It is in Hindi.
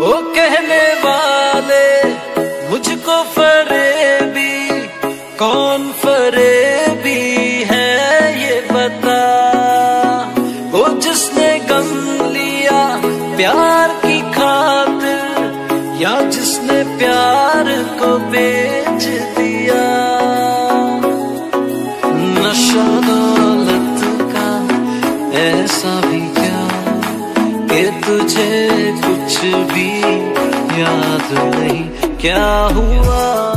ओ कहने वाले मुझको फरेबी, कौन फरेबी है ये बता। ओ जिसने गम लिया प्यार की खातिर, या जिसने प्यार को बेच दिया। नशा दौलत का ऐसा भी क्या कि तुझे कुछ भी याद नहीं क्या हुआ।